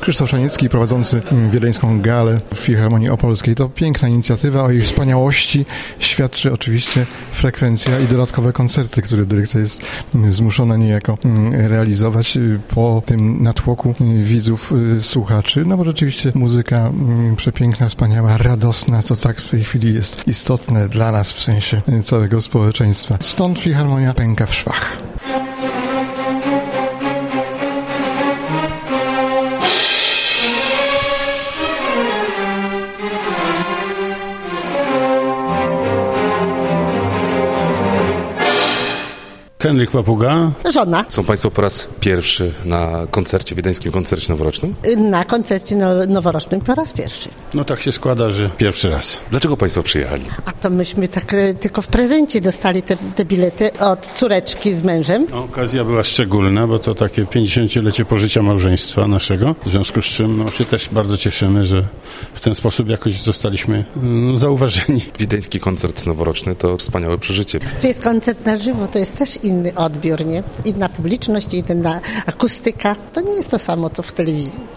Krzysztof Szaniecki, prowadzący wiedeńską galę w Filharmonii Opolskiej. To piękna inicjatywa, o jej wspaniałości świadczy oczywiście frekwencja i dodatkowe koncerty, które dyrekcja jest zmuszona niejako realizować po tym natłoku widzów, słuchaczy, no bo rzeczywiście muzyka przepiękna, wspaniała, radosna, co tak w tej chwili jest istotne dla nas w sensie całego społeczeństwa. Stąd Filharmonia pęka w szwach. Henryk Papuga. Żona. Są Państwo po raz pierwszy na koncercie, wiedeńskim koncercie noworocznym? Na koncercie noworocznym po raz pierwszy. No tak się składa, że pierwszy raz. Dlaczego Państwo przyjechali? A to myśmy tak tylko w prezencie dostali te bilety od córeczki z mężem. Okazja była szczególna, bo to takie 50-lecie pożycia małżeństwa naszego, w związku z czym się też bardzo cieszymy, że w ten sposób jakoś zostaliśmy zauważeni. Wiedeński koncert noworoczny to wspaniałe przeżycie. Tu jest koncert na żywo, to jest też inny odbiór, nie? Inna publiczność, inna akustyka. To nie jest to samo, co w telewizji.